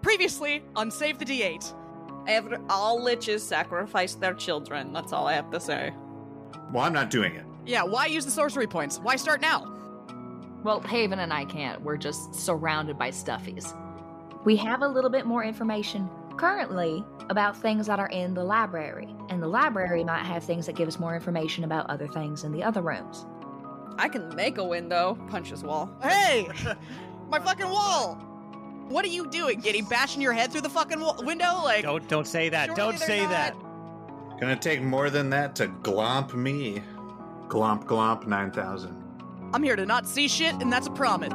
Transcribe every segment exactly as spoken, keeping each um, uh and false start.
Previously on Save the D eight. Every, all liches sacrifice their children. That's all I have to say. Well, I'm not doing it. Yeah, why use the sorcery points? Why start now? Well, Haven and I can't. We're just surrounded by stuffies. We have a little bit more information currently about things that are in the library. And the library might have things that give us more information about other things in the other rooms. I can make a window. Punch his wall. Hey! My fucking wall! What are you doing? Getting bashing your head through the fucking wall- window? Like, Don't don't say that. surely Don't they're say not- that. Gonna take more than that to glomp me. Glomp, glomp, nine thousand. I'm here to not see shit, and that's a promise.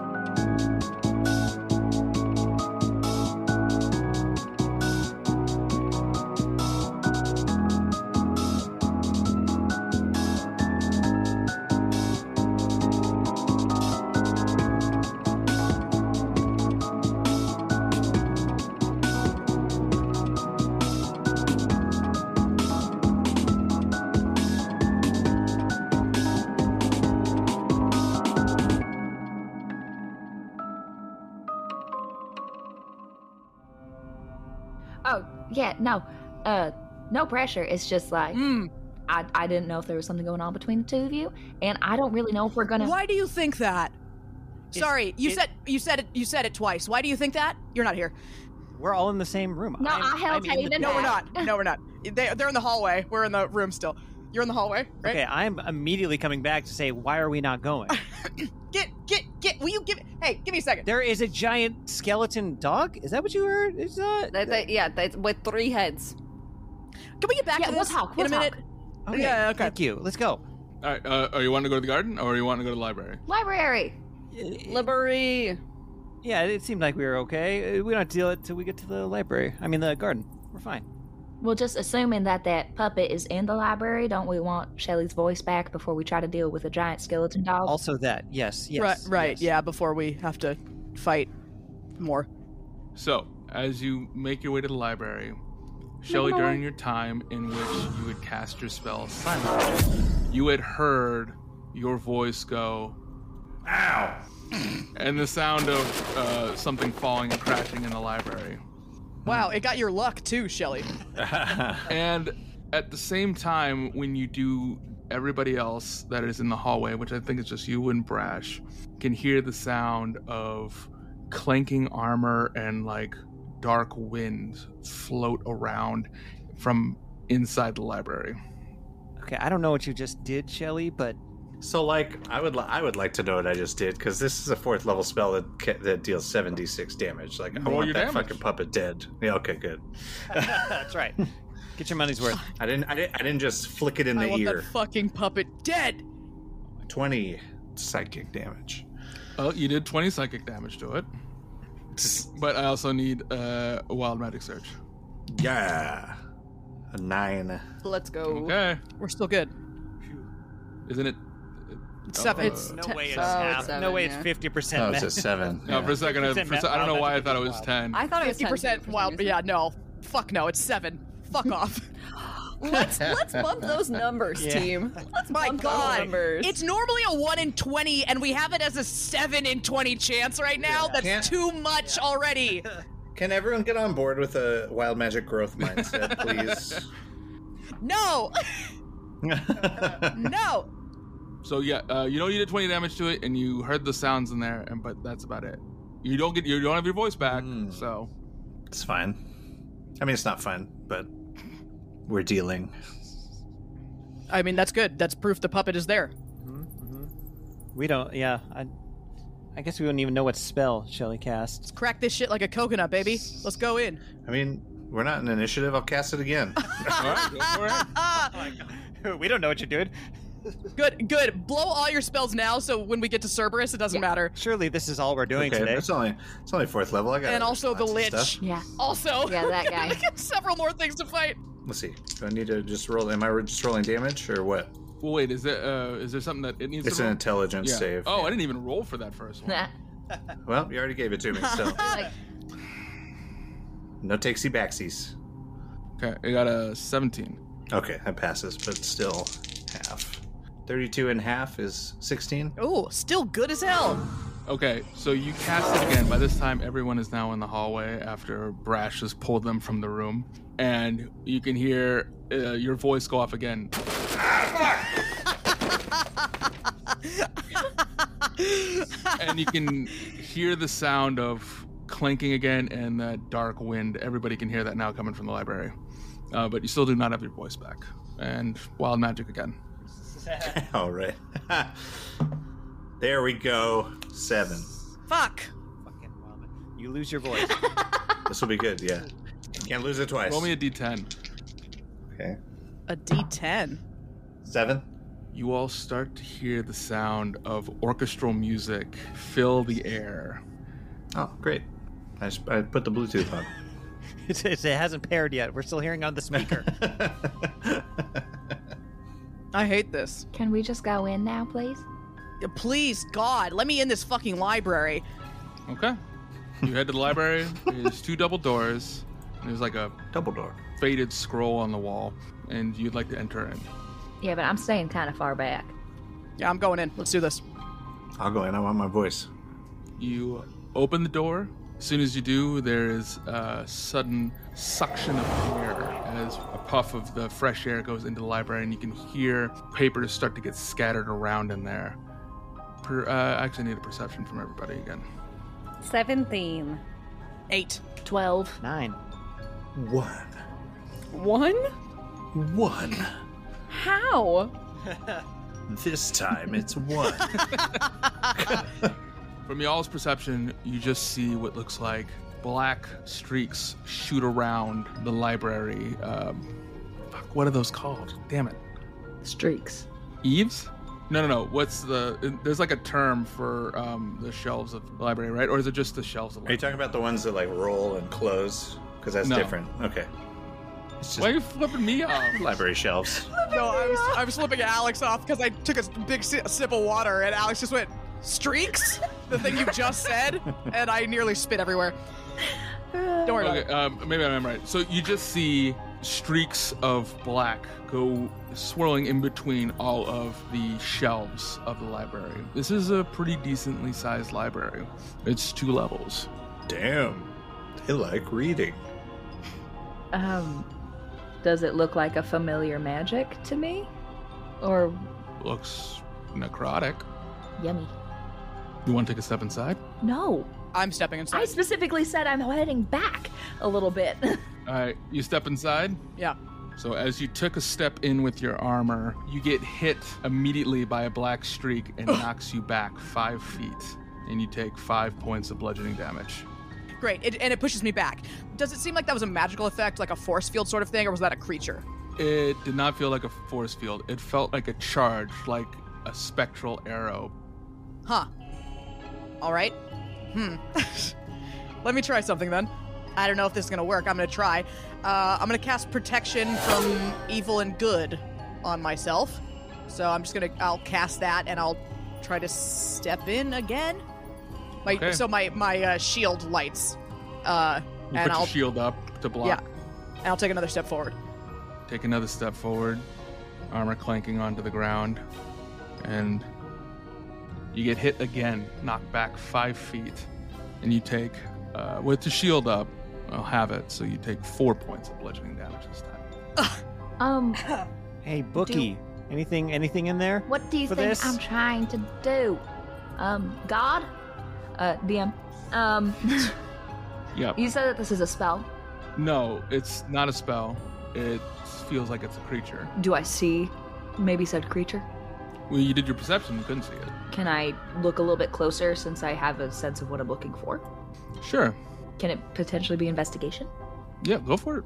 Oh, yeah, no. Uh, no pressure. It's just like, Mm. I, I didn't know if there was something going on between the two of you, and I don't really know if we're gonna... Why do you think that? Sorry, you it- said you said it. You said it twice. Why do you think that? You're not here. We're all in the same room. No, I'm, I held I'm in the- Haven No, we're back. not. No, we're not. They, they're in the hallway. We're in the room still. You're in the hallway, right? Okay, I'm immediately coming back to say, why are we not going? Get, get, get. Will you give? Hey, give me a second. There is a giant skeleton dog? Is that what you heard? Is that... They, they, yeah, they, with three heads. Can we get back Yeah, to we'll this talk, in we'll a minute? talk. Okay, Yeah, okay. Thank you. Let's go. All right, uh, are you wanting to go to the garden, or are you wanting to go to the library? Library! Library. Yeah, it seemed like we were okay. Uh, We don't have to deal it till we get to the library. I mean, the garden. We're fine. Well, just assuming that that puppet is in the library, don't we want Shelly's voice back before we try to deal with a giant skeleton dog? Also that, yes, yes. right, right. yes. Yeah, before we have to fight more. So, as you make your way to the library, Shelly, during your time in which you would cast your spell silently, you had heard your voice go, Ow! and the sound of uh, something falling and crashing in the library. Wow, it got your luck too, Shelly. And at the same time, when you do, everybody else that is in the hallway, which I think is just you and Brash, can hear the sound of clanking armor and like dark wind float around from inside the library. Okay, I don't know what you just did, Shelly, but So, like, I would, li- I would like to know what I just did, because this is a fourth level spell that ca- that deals seven d six damage. Like, I Roll want your that damage. fucking puppet dead. Yeah, okay, good. that's right. Get your money's worth. I didn't, I didn't, I didn't just flick it in I the want ear. that fucking puppet dead. Twenty psychic damage. Oh, you did twenty psychic damage to it, but I also need uh, a wild magic search. Yeah, a nine. Let's go. Okay, We're still good. isn't it? It's seven. Uh, It's No Te- way it's oh, half. it's seven, no way yeah. it's fifty percent. Oh, it's a seven. No, for a second, I, Percent for a se- I don't know wild why I magic thought it is was wild. ten. I thought it was Fifty percent ten for some wild. reason. Yeah, no. Fuck no. It's seven. Fuck off. Let's let's bump those numbers, Yeah. team. Let's My bump those God, numbers. it's normally a one in twenty, and we have it as a seven in twenty chance right now. That's Can't- too much already. Can everyone get on board with a wild magic growth mindset, please? No, no. So yeah, uh, you know you did twenty damage to it, and you heard the sounds in there, and but that's about it. You don't get you don't have your voice back, Mm. so It's fine. I mean, it's not fun, but we're dealing. I mean, that's good. That's proof the puppet is there. We don't. Yeah, I. I guess we wouldn't even know what spell Shelly cast. Crack this shit like a coconut, baby. Let's go in. I mean, we're not in initiative. I'll cast it again. all right, go for it. We don't know what you're doing. Good, good. Blow all your spells now, so when we get to Cerberus, it doesn't matter. Surely this is all we're doing okay, today. it's only it's only fourth level. I got And also the lots of Lich. stuff. Yeah. Also, Yeah, that guy. we got several more things to fight. Let's see. Do I need to just roll? Am I just rolling damage or what? Well, wait, is there uh, is there something that it needs It's to an roll? intelligence Yeah. save. Oh, I didn't even roll for that first one. Nah. Well, you already gave it to me, so Like, no takesy backsies. Okay, I got a seventeen. Okay, that passes, but still half. thirty-two and half is sixteen. Oh, still good as hell. Okay, so you cast it again. By this time, everyone is now in the hallway after Brash has pulled them from the room. And you can hear uh, your voice go off again. And you can hear the sound of clanking again and that dark wind. Everybody can hear that now coming from the library. Uh, but you still do not have your voice back. And wild magic again. All right. There we go. Seven. Fuck. Fucking vomit. You lose your voice. This will be good, yeah. Can't lose it twice. Roll me a d ten. Okay. A D ten. Seven. You all start to hear the sound of orchestral music fill the air. Oh, great. I, just, I put the Bluetooth on. It's, it's, it hasn't paired yet. We're still hearing on the speaker. I hate this. Can we just go in now, please? Uh, Please, God, let me in this fucking library. Okay. You head to the library. There's two double doors. And there's like a Double door. faded scroll on the wall. And you'd like to enter in. Yeah, but I'm staying kind of far back. Yeah, I'm going in. Let's do this. I'll go in. I want my voice. You open the door. As soon as you do, there is a sudden suction of air as a puff of the fresh air goes into the library, and you can hear papers start to get scattered around in there. Per, uh, I actually need a perception from everybody again. seventeen. Eight. twelve. Nine. One. One? One. How? This time it's one. From y'all's perception, you just see what looks like black streaks shoot around the library. Um, fuck, what are those called? Damn it. Streaks. Eaves? No, no, no. What's the... There's like a term for um, the shelves of the library, right? Or is it just the shelves of the Are you library? talking about the ones that like roll and close? Because that's No. different. Okay. It's just Why are you flipping me off? library shelves. No, I was I was flipping Alex off because I took a big si- sip of water and Alex just went, streaks? The thing you just said? And I nearly spit everywhere. Don't worry about Okay, it. um, maybe I'm right. So you just see streaks of black go swirling in between all of the shelves of the library. This is a pretty decently sized library. It's two levels. Damn. They like reading. Um, does it look like a familiar magic to me? Or Looks necrotic. yummy? You want to take a step inside? No. I'm stepping I inside. specifically said I'm heading back a little bit. All right, you step inside. Yeah. So as you took a step in with your armor, you get hit immediately by a black streak and knocks you back five feet. And you take five points of bludgeoning damage. Great. It, and it pushes me back. Does it seem like that was a magical effect, like a force field sort of thing, or was that a creature? It did not feel like a force field. It felt like a charge, like a spectral arrow. Huh. All right. Hmm. Let me try something then. I don't know if this is going to work. I'm going to try. Uh, I'm going to cast protection from evil and good on myself. So I'm just going to, I'll cast that and I'll try to step in again. My, Okay. So my, my uh, shield lights. Uh, You and put I'll, your shield up to block. yeah. And I'll take another step forward. Take another step forward, armor clanking onto the ground, and you get hit again, knocked back five feet, and you take, uh, with the shield up, I'll have it, so you take four points of bludgeoning damage this time. um, Hey, Bookie. Anything anything in there? what do you For think this? I'm trying to do? Um, God? Uh, D M. Um, Yep. you said that this is a spell. No, it's not a spell. It feels like it's a creature. Do I see maybe said creature? Well, you did your perception, you couldn't see it. Can I look a little bit closer since I have a sense of what I'm looking for? Sure. Can it potentially be investigation? Yeah, go for it.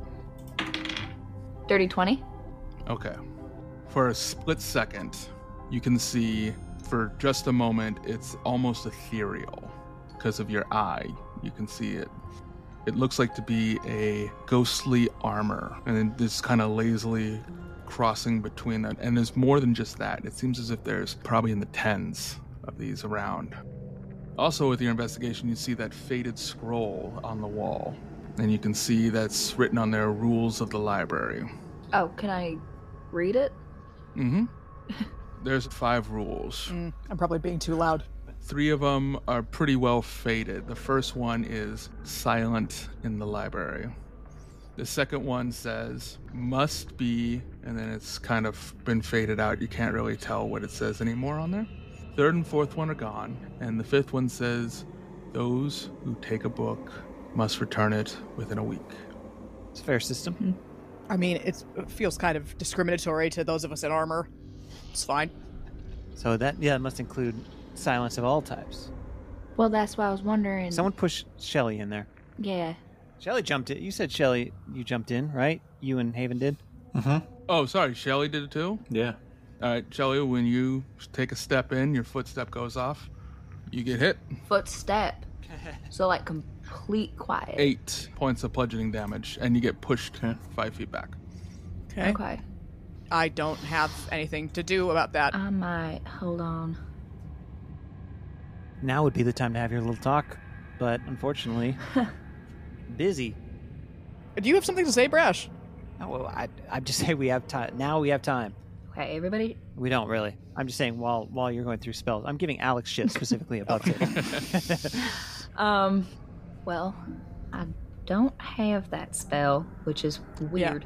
Dirty twenty? Okay. For a split second, you can see, for just a moment, it's almost ethereal. Because of your eye, you can see it. It looks like to be a ghostly armor, and then this kind of lazily crossing between that. And there's more than just that. It seems as if there's probably in the tens of these around. Also, with your investigation, you see that faded scroll on the wall. And you can see that's written on there, rules of the library. Oh, can I read it? Mm-hmm. There's five rules. Mm, I'm probably being too loud. Three of them are pretty well faded. The first one is silent in the library. The second one says must be, and then it's kind of been faded out. You can't really tell what it says anymore on there. Third and fourth one are gone. And the fifth one says those who take a book must return it within a week. It's a fair system. I mean, it's, it feels kind of discriminatory to those of us in armor. It's fine. So that, yeah, it must include silence of all types. Well, that's why I was wondering. Someone push Shelly in there. Yeah. Shelly jumped in. You said Shelly, you jumped in, right? You and Haven did? Mm-hmm. Oh, sorry, Shelly did it too? Yeah. All right, Shelly, when you take a step in, your footstep goes off. You get hit. Footstep. So, like, complete quiet. Eight points of bludgeoning damage, and you get pushed Okay. five feet back. Okay. Okay. I don't have anything to do about that. I might. Hold on. Now would be the time to have your little talk, but unfortunately, busy. Do you have something to say, Brash? Oh, well, I, I'd just say we have time. Now we have time. Okay, everybody. We don't really. I'm just saying while while you're going through spells. I'm giving Alex shit specifically about it. Um, well, I don't have that spell, which is weird.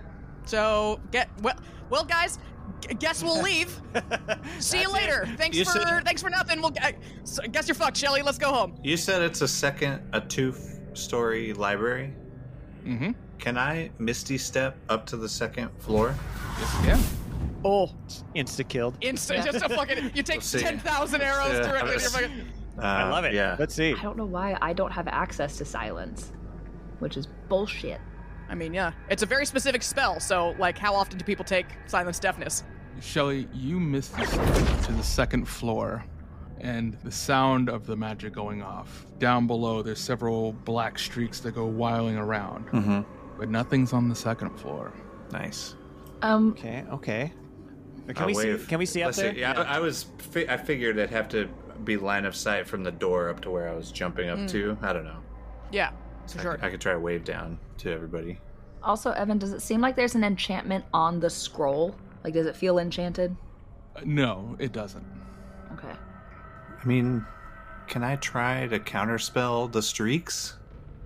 So, get well, well, guys. g- Guess we'll leave. See you later. Thanks You for said- thanks for nothing. We'll I, so, guess you're fucked, Shelly. Let's go home. You said it's a second, a two-story library. Mm-hmm. Can I Misty step up to the second floor? Yes, you can. Oh, Insta killed. instant, just a fucking. You take Let's see. ten thousand arrows Yeah, directly in your let's- fucking. Uh, I love it. Yeah. Let's see. I don't know why I don't have access to silence, which is bullshit. I mean, yeah, it's a very specific spell. So, like, how often do people take silence deafness? Shelly, you missed the step to the second floor, and the sound of the magic going off. Down below, there's several black streaks that go whirling around, Mm-hmm. but nothing's on the second floor. Nice. Um, Okay, okay. Can I'll we see? wave. Can we see up Let's there? See. Yeah, I, I was. Fi- I figured it'd have to be line of sight from the door up to where I was jumping up to. I don't know. Yeah, So for I, sure. could, I could try to wave down to everybody. also, Evan, does it seem like there's an enchantment on the scroll? Like, does it feel enchanted? Uh, no, it doesn't. Okay. I mean, can I try to counterspell the streaks?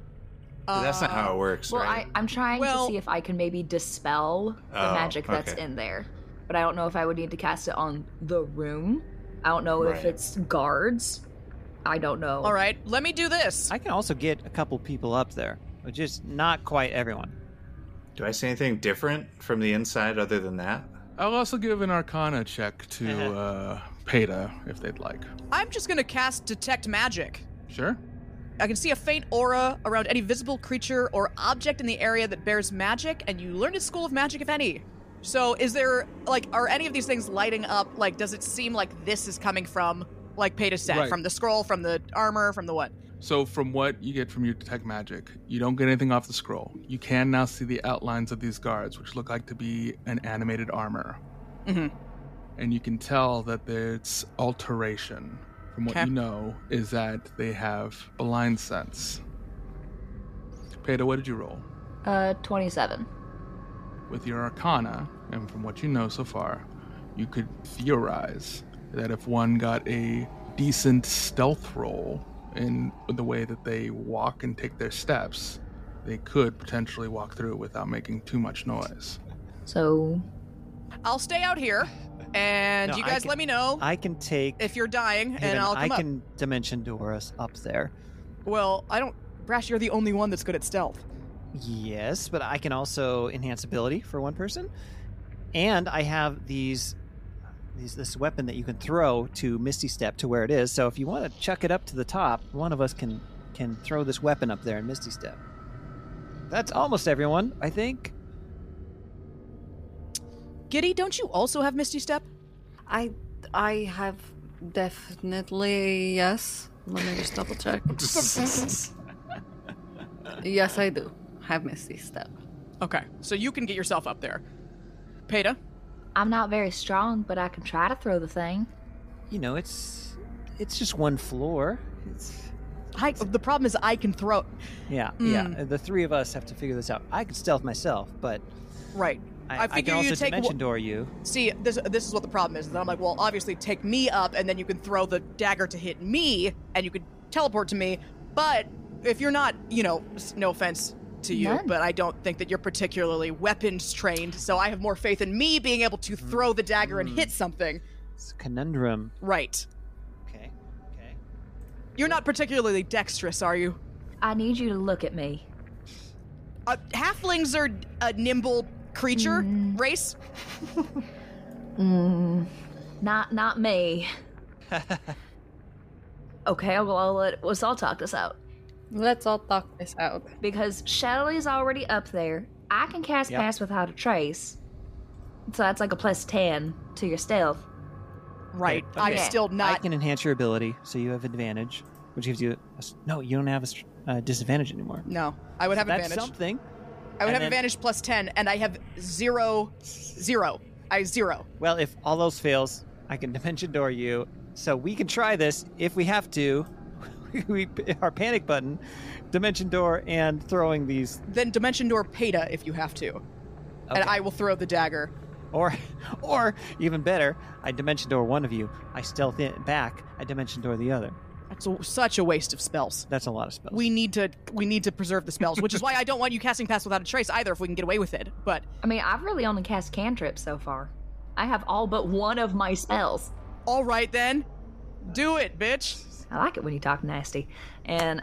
That's not how it works, Well, right? I, I'm trying Well- to see if I can maybe dispel the Oh, magic that's okay. in there. But I don't know if I would need to cast it on the room. I don't know if Right. it's guards. I don't know. All right, let me do this. I can also get a couple people up there, but just not quite everyone. Do I see anything different from the inside other than that? I'll also give an Arcana check to uh, Peta if they'd like. I'm just gonna cast Detect Magic. Sure. I can see a faint aura around any visible creature or object in the area that bears magic, and you learn at School of Magic, if any. So, is there, like, are any of these things lighting up? Like, does it seem like this is coming from, like Peta said, Right. from the scroll, from the armor, from the what? So from what you get from your detect magic, you don't get anything off the scroll. You can now see the outlines of these guards, which look like to be an animated armor. Mm-hmm. And you can tell that there's alteration. From what Okay. you know is that they have blind sense. Peta, what did you roll? Uh, twenty-seven. With your Arcana, and from what you know so far, you could theorize that if one got a decent stealth roll in the way that they walk and take their steps, they could potentially walk through it without making too much noise. So, I'll stay out here, and No, you I guys can- let me know I can take. if you're dying, Haven, and I'll I come can dimension door us up there. up. Well, I don't... Brash, you're the only one that's good at stealth. Yes, but I can also enhance ability for one person, and I have these, these this weapon that you can throw to Misty Step to where it is. So if you want to chuck it up to the top, one of us can can throw this weapon up there in Misty Step. That's almost everyone, I think. Giddy, don't you also have Misty Step? I I have definitely yes. Let me just double check. Yes, I do have Misty Step. Okay, so you can get yourself up there. Peta? I'm not very strong, but I can try to throw the thing. You know, it's it's just one floor. It's I, the problem is I can throw. Yeah, Mm. yeah. The three of us have to figure this out. I could stealth myself, but Right. I, I I figure can also you take dimension wh- door you. See, this this is what the problem is. That I'm like, well, obviously take me up, and then you can throw the dagger to hit me, and you could teleport to me. But if you're not, you know, s- no offense to you, None. but I don't think that you're particularly weapons trained. So I have more faith in me being able to throw the dagger and hit something. It's a conundrum. Right. Okay, okay. You're not particularly dexterous, are you? I need you to look at me. Uh, halflings are a nimble creature race. Mm, not not me. Okay, well, I'll let us all talk this out. Let's all talk this out. Because Shelly's already up there. I can cast Yep. Pass Without a Trace. So that's like a plus ten to your stealth. Right. Okay, I'm okay. still I not. can enhance your ability, so you have advantage, which gives you a s no. You don't have a s- uh, disadvantage anymore. No, I would have That's advantage. something. I would and have then- advantage plus ten, and I have zero, zero. I zero. Well, if all else fails, I can dimension door you, so we can try this if we have to. we our panic button, dimension door, and throwing these, Then dimension door Peta if you have to, and Okay. I will throw the dagger. or, or even better, I dimension door one of you. I stealth it back. I dimension door the other. That's a, such a waste of spells. That's a lot of spells. We need to we need to preserve the spells, which is why I don't want you casting Pass Without a Trace either. If we can get away with it, but I mean, I've really only cast cantrips so far. I have all but one of my spells. all right then, do it, bitch. I like it when you talk nasty. And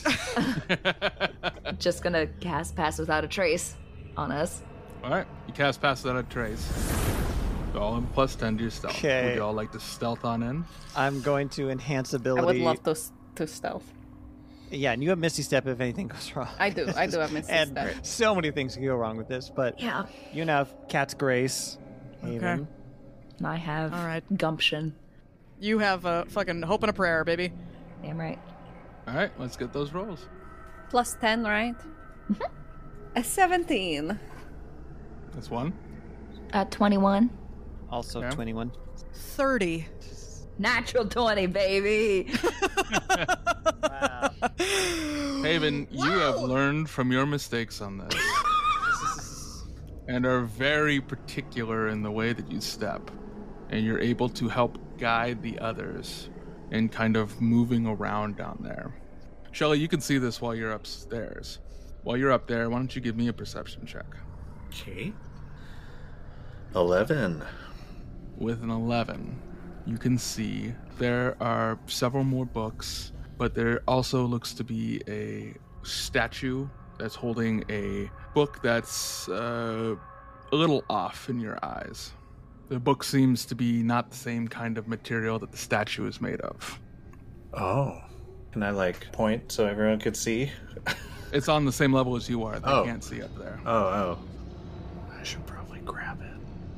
just gonna cast Pass Without a Trace on us. All right, you cast Pass Without a Trace. All in plus ten to your stealth. Okay. Would you all like to stealth on in? I'm going to enhance I ability. would love to s- to stealth. Yeah, and you have Misty Step if anything goes wrong. I do. I do have Misty and Step. so many things can go wrong with this, but Yeah. you now have Cat's Grace. Haven. And I have All right. gumption. You have a fucking hope and a prayer, baby. Damn right. All right, let's get those rolls. Plus ten, right? A seventeen. That's one. Uh, twenty-one. Also Okay. twenty-one. Thirty. Natural twenty, baby. Wow. Haven, you have learned from your mistakes on this and are very particular in the way that you step. And you're able to help guide the others in kind of moving around down there. Shelly, you can see this while you're upstairs. While you're up there, why don't you give me a perception check? Okay. Eleven. With an eleven, you can see there are several more books, but there also looks to be a statue that's holding a book that's uh, a little off in your eyes. The book seems to be not the same kind of material that the statue is made of. Oh. Can I, like, point so everyone could see? It's on the same level as you are. They Oh. can't see up there. Oh, oh. I should probably grab it.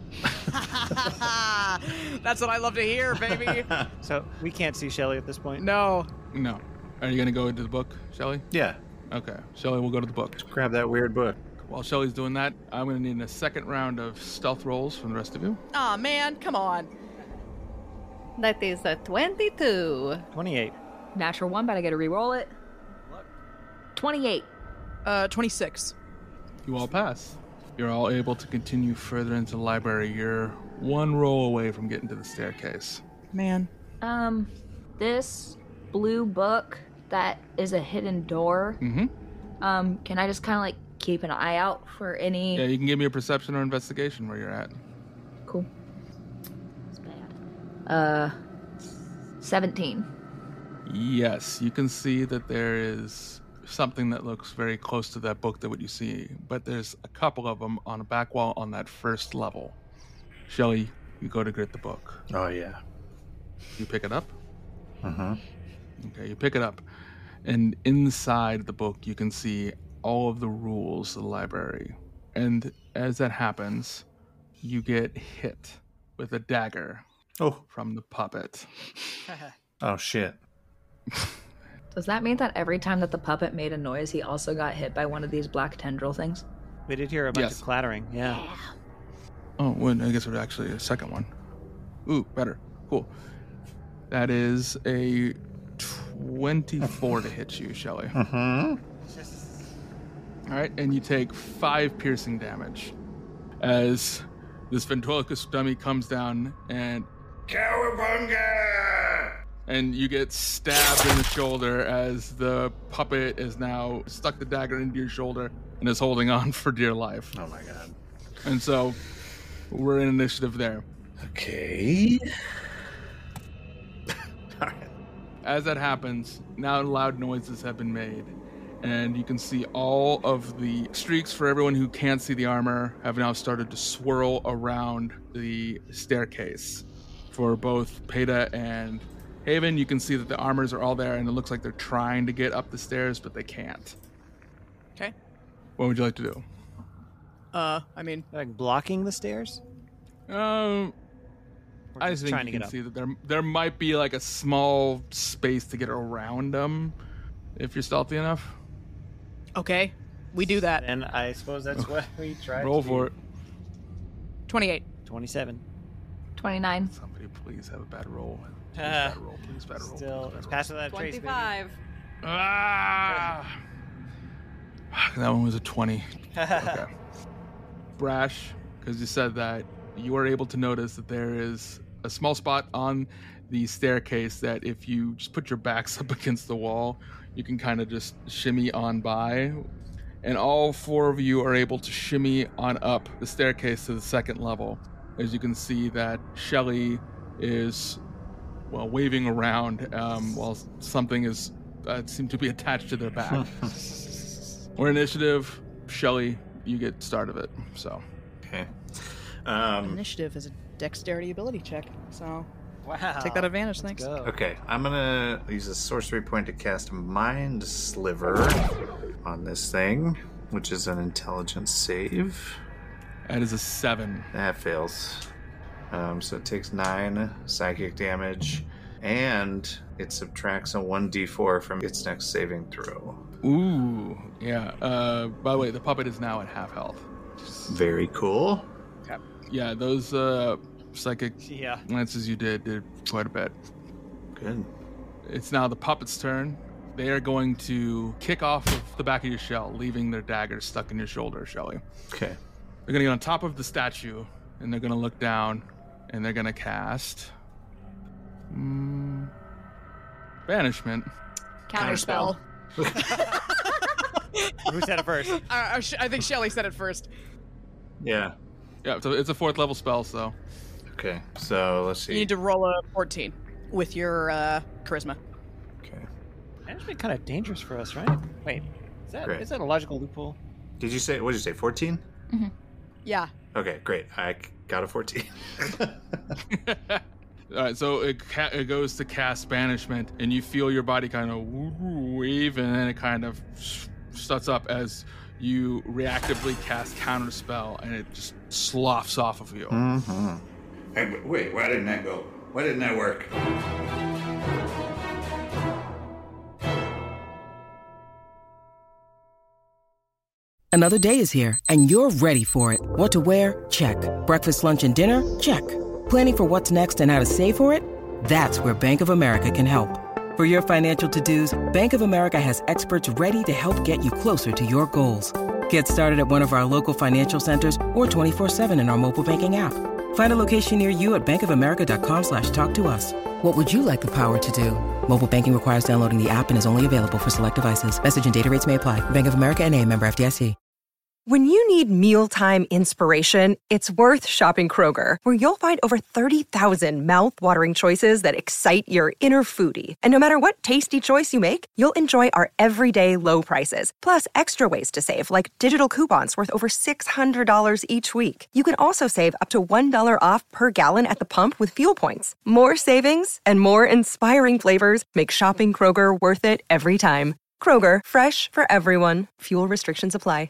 That's what I love to hear, baby. So we can't see Shelly at this point. No. No. Are you going to go into the book, Shelly? Yeah. Okay. Shelly, we'll go to the book. Grab that weird book. While Shelly's doing that, I'm going to need a second round of stealth rolls from the rest of you. Aw, man, come on. That is a twenty-two. twenty-eight. Natural one, but I gotta re-roll it. twenty-eight. Uh, twenty-six. You all pass. You're all able to continue further into the library. You're one roll away from getting to the staircase. Man. Um, this blue book that is a hidden door. Mm-hmm. Um, can I just kind of like keep an eye out for any? Yeah, you can give me a perception or investigation where you're at. Cool. It's bad. Uh, seventeen. Yes, you can see that there is something that looks very close to that book that what you see, but there's a couple of them on a back wall on that first level. Shelly, you go to get the book. Oh, yeah. You pick it up? Mm-hmm. Okay, you pick it up, and inside the book you can see all of the rules of the library. And as that happens, you get hit with a dagger Oh. from the puppet. Oh, shit. Does that mean that every time that the puppet made a noise, he also got hit by one of these black tendril things? We did hear a bunch Yes. of clattering. Yeah. Oh, well, I guess it was actually a second one. Ooh, better. Cool. That is a twenty-four to hit you, Shelly. Mm-hmm. All right, and you take five piercing damage as this ventriloquist dummy comes down and Cowabunga! And you get stabbed in the shoulder as the puppet is now stuck the dagger into your shoulder and is holding on for dear life. Oh my god. And so we're in initiative there. Okay. All right. As that happens, now loud noises have been made. And you can see all of the streaks for everyone who can't see the armor have now started to swirl around the staircase. For both Peta and Haven, you can see that the armors are all there, and it looks like they're trying to get up the stairs, but they can't. Okay. What would you like to do? Uh, I mean, Like blocking the stairs? Um, Or I just think trying you to can get up? see that there there might be like a small space to get around them if you're stealthy enough. okay, we do that. And I suppose that's what we tried Roll to for do. it. twenty-eight. twenty-seven. twenty-nine. Somebody please have a bad roll. Please Ah. bad roll. Please bad roll. Still, please it's bad roll. past without a trace, baby. twenty-five. Ah! That one was a twenty. Okay. Brash, because you said that, you are able to notice that there is a small spot on the staircase that if you just put your backs up against the wall, you can kind of just shimmy on by. And all four of you are able to shimmy on up the staircase to the second level. As you can see that Shelly is, well, waving around um, while something is uh, seemed to be attached to their back. Or initiative, Shelly, you get start of it. So Okay. Um, Initiative is a dexterity ability check, so Wow. take that advantage. Let's Thanks. go. okay, I'm gonna use a sorcery point to cast Mind Sliver on this thing, which is an intelligence save. that is a seven. That fails. Um, so it takes nine psychic damage, and it subtracts a one d four from its next saving throw. Ooh, yeah. Uh, by the way, the puppet is now at half health. Very cool. Yeah, those uh, psychic Yeah. glances you did did quite a bit. Good. It's now the puppet's turn. They are going to kick off of the back of your shell, leaving their daggers stuck in your shoulder, Shelly. Okay. They're going to get on top of the statue, and they're going to look down, and they're going to cast... Mm, banishment. Counterspell. Who said it first? Uh, I sh- I think Shelly said it first. Yeah. Yeah, so it's a fourth level spell, so... Okay. So let's see. You need to roll a fourteen with your uh, charisma. Okay. That's been kind of dangerous for us, right? Wait, is that Great. is that a logical loophole? Did you say? What did you say? Fourteen. Yeah. Okay. Great. I got a fourteen. All right, so it, ca- it goes to cast banishment, and you feel your body kind of wave, and then it kind of starts up as you reactively cast counterspell, and it just sloughs off of you. Mm-hmm. Hey, wait, why didn't that go? Why didn't that work? Another day is here, and you're ready for it. What to wear? Check. Breakfast, lunch, and dinner? Check. Planning for what's next and how to save for it? That's where Bank of America can help. For your financial to-dos, Bank of America has experts ready to help get you closer to your goals. Get started at one of our local financial centers or twenty-four seven in our mobile banking app. Find a location near you at bankofamerica.com slash talk to us. What would you like the power to do? Mobile banking requires downloading the app and is only available for select devices. Message and data rates may apply. Bank of America N A, member F D I C. When you need mealtime inspiration, it's worth shopping Kroger, where you'll find over thirty thousand mouthwatering choices that excite your inner foodie. And no matter what tasty choice you make, you'll enjoy our everyday low prices, plus extra ways to save, like digital coupons worth over six hundred dollars each week. You can also save up to one dollar off per gallon at the pump with fuel points. More savings and more inspiring flavors make shopping Kroger worth it every time. Kroger, fresh for everyone. Fuel restrictions apply.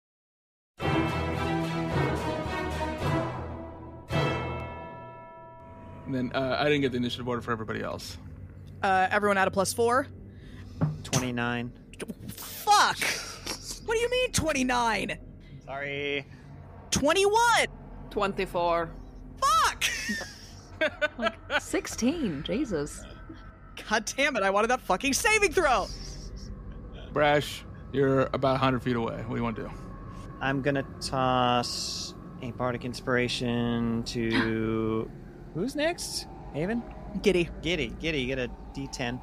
And then uh, I didn't get the initiative order for everybody else. Uh, everyone at a plus four. twenty-nine. Fuck! What do you mean twenty-nine? Sorry. twenty-one! twenty-four. Fuck! Like sixteen. Jesus. God damn it, I wanted that fucking saving throw! Brash, you're about one hundred feet away. What do you want to do? I'm gonna toss a bardic inspiration to who's next? Haven? Giddy. Giddy. Giddy, you get a D ten.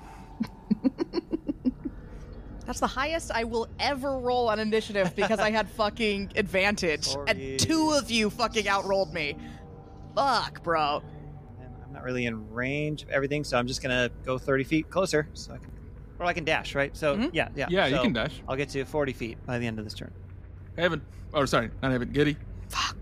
That's the highest I will ever roll on initiative because I had fucking advantage. Sorry. And two of you fucking outrolled me. Fuck, bro. And I'm not really in range of everything, so I'm just gonna go thirty feet closer, so I can, or I can dash, right? So Mhm. yeah, yeah. Yeah, you So can dash. I'll get to forty feet by the end of this turn. Haven. Oh, sorry, not Haven. Giddy. Fuck.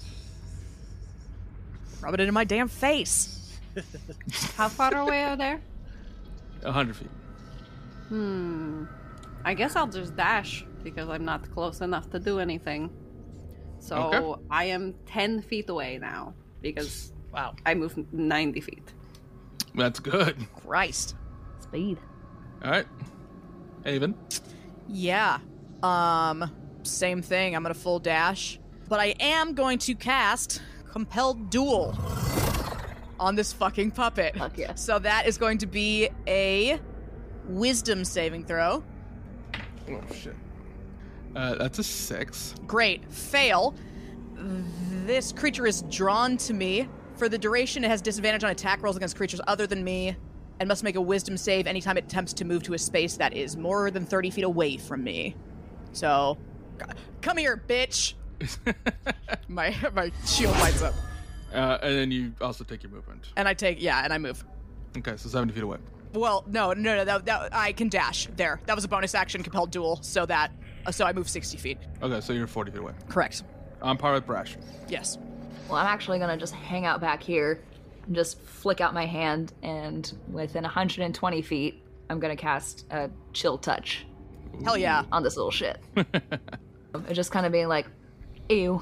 Rub it into my damn face. How far away are they? one hundred feet. Hmm. I guess I'll just dash because I'm not close enough to do anything. So Okay. I am ten feet away now because Wow. I moved ninety feet. That's good. Christ. Speed. All right. Haven. Yeah. Um, same thing. I'm gonna full dash. But I am going to cast Compelled Duel on this fucking puppet. Fuck yeah. So that is going to be a wisdom saving throw. Oh, shit. Uh, that's a six. Great. Fail. This creature is drawn to me. For the duration, it has disadvantage on attack rolls against creatures other than me and must make a wisdom save anytime it attempts to move to a space that is more than thirty feet away from me. So, come here, bitch. my my shield lights up. Uh, and then you also take your movement. And I take, yeah, and I move. Okay, so seventy feet away. Well, no, no, no, that, that, I can dash there. That was a bonus action, compelled duel, so that, uh, so I move sixty feet. Okay, so you're forty feet away. Correct. On par with Brash. Yes. Well, I'm actually gonna just hang out back here and just flick out my hand, and within one hundred twenty feet, I'm gonna cast a chill touch Hell yeah. on this little shit. It just kind of being like, ew.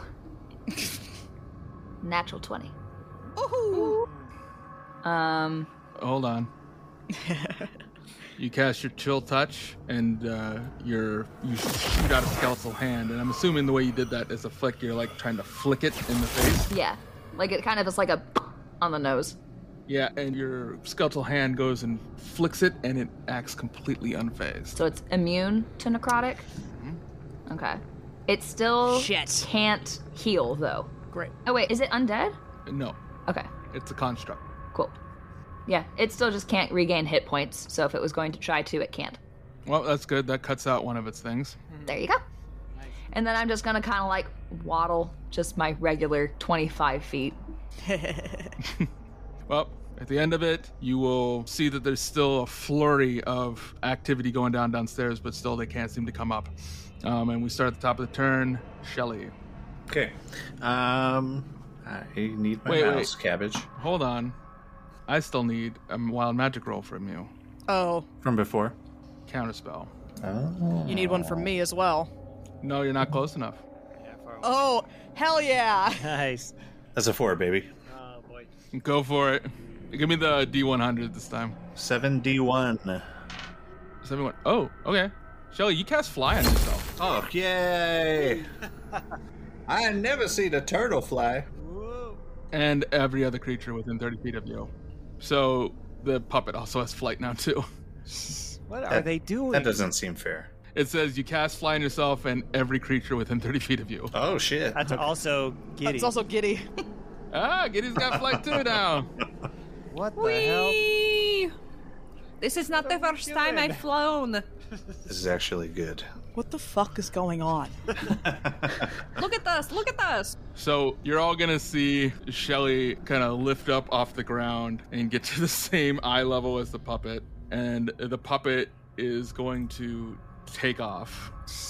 Natural twenty. Woohoo! Um, Hold on. You cast your chill touch, and uh, you're you shoot out a skeletal hand, and I'm assuming the way you did that is a flick. You're like trying to flick it in the face. yeah. Like it kind of is like a on the nose. Yeah, and your skeletal hand goes and flicks it, and it acts completely unfazed. So it's immune to necrotic? Okay. It still Shit. can't heal, though. Great. Oh, wait, is it undead? No, Okay, it's a construct. cool. Yeah, it still just can't regain hit points, so if it was going to try to, it can't. Well, that's good. That cuts out one of its things. There you go. And then I'm just gonna kind of like waddle just my regular twenty-five feet. Well, at the end of it, you will see that there's still a flurry of activity going down downstairs, but still they can't seem to come up. Um, and we start at the top of the turn. Shelly. Okay. Um, I need my Wait, wait. mouse, cabbage. Hold on. I still need a wild magic roll from you. Oh, From before. Counterspell. Oh. you need one from me as well. No, you're not close enough. Oh, hell yeah. Nice. That's a four, baby. Oh boy. Go for it. Give me the D one hundred this time. seven D one. Seven one. Oh, okay. Shelly, you cast fly on yourself. Oh, yay! I never seen a turtle fly. And every other creature within thirty feet of you. So the puppet also has flight now, too. What are That- they doing? That doesn't seem fair. It says you cast fly on yourself and every creature within thirty feet of you. Oh, shit. That's also giddy. It's also giddy. Ah, Giddy's got flight too now. What the hell? Whee! This is not the What are first you time doing? I've flown. This is actually good. What the fuck is going on? Look at us! Look at us! So you're all gonna see Shelly kind of lift up off the ground and get to the same eye level as the puppet, and the puppet is going to take off,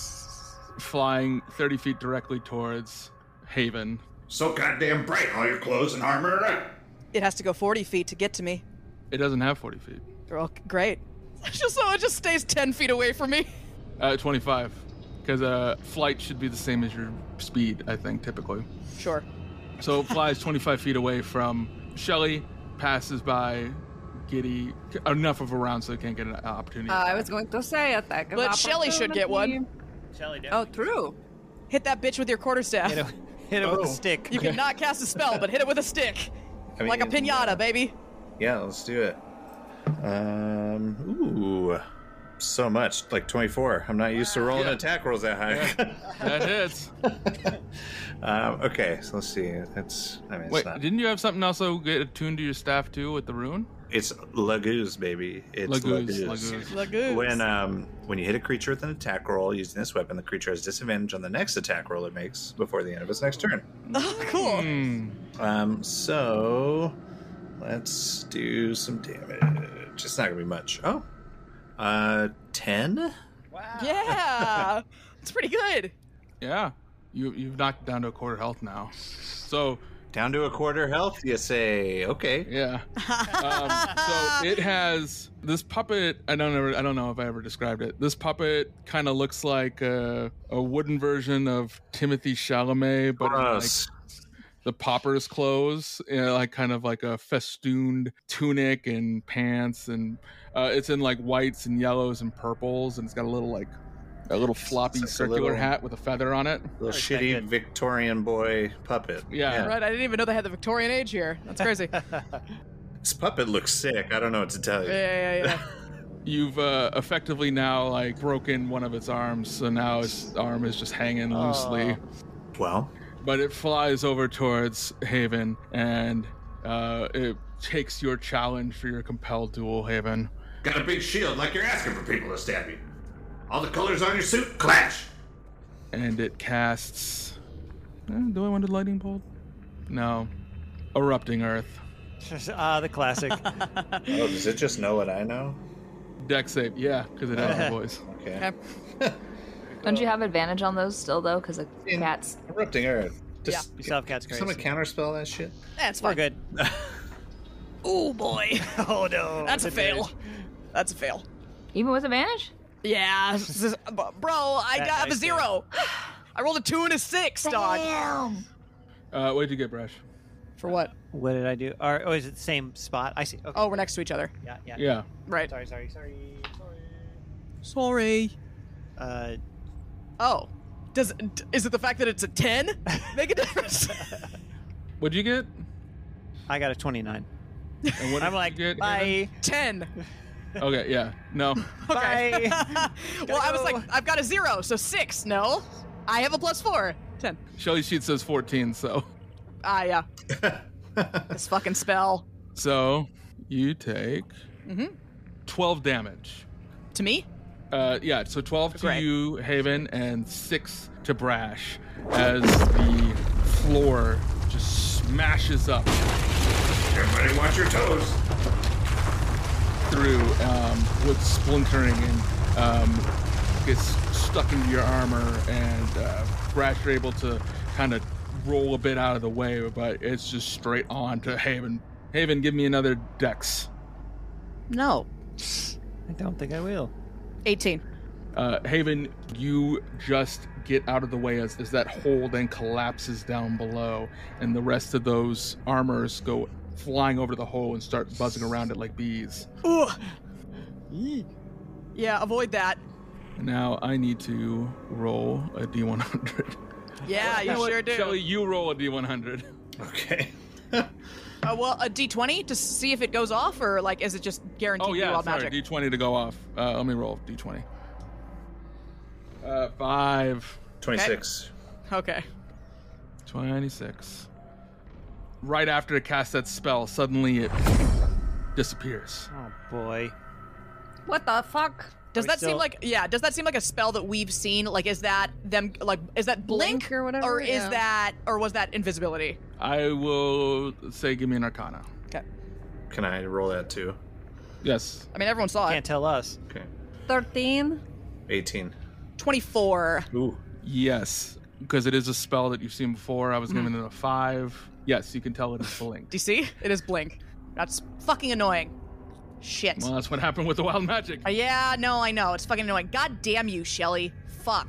flying thirty feet directly towards Haven. So goddamn bright, all your clothes and armor. It has to go forty feet to get to me. It doesn't have forty feet. Oh, great. Just so it just stays ten feet away from me. Uh, twenty-five, because uh, flight should be the same as your speed, I think, typically. Sure. So it flies twenty-five feet away from Shelly, passes by Giddy, enough of a round so it can't get an opportunity. Uh, I was going to say attack of But Shelly should get one. Shelly, down. Oh, true. Hit that bitch with your quarterstaff. Hit him, hit him with Oh. a stick. You cannot cast a spell, but hit it with a stick. I mean, Like a pinata, baby. Yeah, let's do it. Um, ooh, so much, like twenty-four. I'm not used to rolling Yeah. attack rolls that high. That hits. um, okay, so let's see. It's, I mean, Wait, it's not. didn't you have something also get attuned to your staff too with the rune? It's Laguz, baby. It's Laguz, Laguz. Laguz. Lagoons. When um when you hit a creature with an attack roll using this weapon, the creature has disadvantage on the next attack roll it makes before the end of its next turn. Oh, cool. Hmm. Um, so let's do some damage. It's not gonna be much. Oh, uh, ten. Yeah. It's pretty good. Yeah, you you've knocked down to a quarter health now. So Down to a quarter health. You say okay. yeah. Um, so it has this puppet. I don't know. I don't know if I ever described it. This puppet kind of looks like a, a wooden version of Timothy Chalamet, but in, like Gross. the pauper's clothes, you know, like kind of like a festooned tunic and pants, and uh, it's in like whites and yellows and purples, and it's got a little like a little floppy It's like a circular little- hat with a feather on it. Little Respect shitty it. Victorian boy puppet. Yeah. Right, I didn't even know they had the Victorian age here. That's crazy. yeah, This puppet looks sick. I don't know what to tell you. yeah, yeah. You've uh, effectively now like broken one of its arms, so now its arm is just hanging loosely. Well, But it flies over towards Haven, and uh, it takes your challenge for your compelled duel, Haven. Got a big shield like you're asking for people to stab you. All the colors on your suit clash. And it casts. Eh, do I want a lightning bolt? No. Erupting Earth. Ah, the classic. oh, does it just know what I know? Deck save, yeah, because it has the voice. Okay. Okay. Don't you have advantage on those still though? Because the In- cats. Erupting Earth. Just Yourself, cat's can crazy. someone counterspell that shit? That's We're fine. good. Oh boy. Oh no. That's a fail. Advantage. That's a fail. Even with advantage? Yeah. this is- bro, I That got a nice zero. I rolled a two and a six, dog. Damn. Uh, what'd you get, Brash? For what? What did I do? Or, oh, is it the same spot? I see. Okay. Oh, we're next to each other. yeah, yeah. Yeah. Right. Sorry, sorry, sorry, sorry. Sorry. Uh, Oh. Does is it the fact that it's a ten make a difference? What'd you get? I got a twenty-nine. And what I'm did like, you get, bye. ten. Haven? Okay, yeah. No. Okay. Bye. well, I was go. like, I've got a zero, so six. No, I have a plus four. Ten. Shelly sheet says fourteen, so. Ah, yeah. This fucking spell. So, you take Mm-hmm. twelve damage. To me? Uh, yeah, so twelve to Great. you, Haven, and six to Brash, as the floor just smashes up Everybody watch your toes. through um, with splintering and um, gets stuck into your armor, and uh, Brash, you're able to kind of roll a bit out of the way, but it's just straight on to Haven. Haven, give me another dex. No. I don't think I will. eighteen. Uh, Haven, you just get out of the way as, as that hole then collapses down below, and the rest of those armors go flying over the hole and start buzzing around it like bees. Ooh. Yeah, avoid that. Now I need to roll a D one hundred. Yeah, you know what, sure do. Shelly, you roll a D one hundred. Okay. Uh, well, a D twenty to see if it goes off, or like, is it just guaranteed Oh to yeah, wild sorry, magic? D twenty to go off. Uh, let me roll D twenty. Uh, five. twenty-six. Okay. twenty-six. Right after it casts that spell, suddenly it disappears. Oh boy. What the fuck? Does we that seem still- like yeah? Does that seem like a spell that we've seen? Like, is that them? Like, is that blink, Blink or whatever, or is yeah. that, or was that invisibility? I will say, give me an Arcana. Okay. Can I roll that too? Yes. I mean, everyone saw Can't it. tell us. Okay. thirteen? eighteen. Twenty-four. Ooh. Yes, because it is a spell that you've seen before. I was giving it a five. Yes, you can tell it is blink. Do you see? It is blink. That's fucking annoying. Shit. Well, that's what happened with the wild magic. Uh, yeah, no, I know. It's fucking annoying. God damn you, Shelly. Fuck.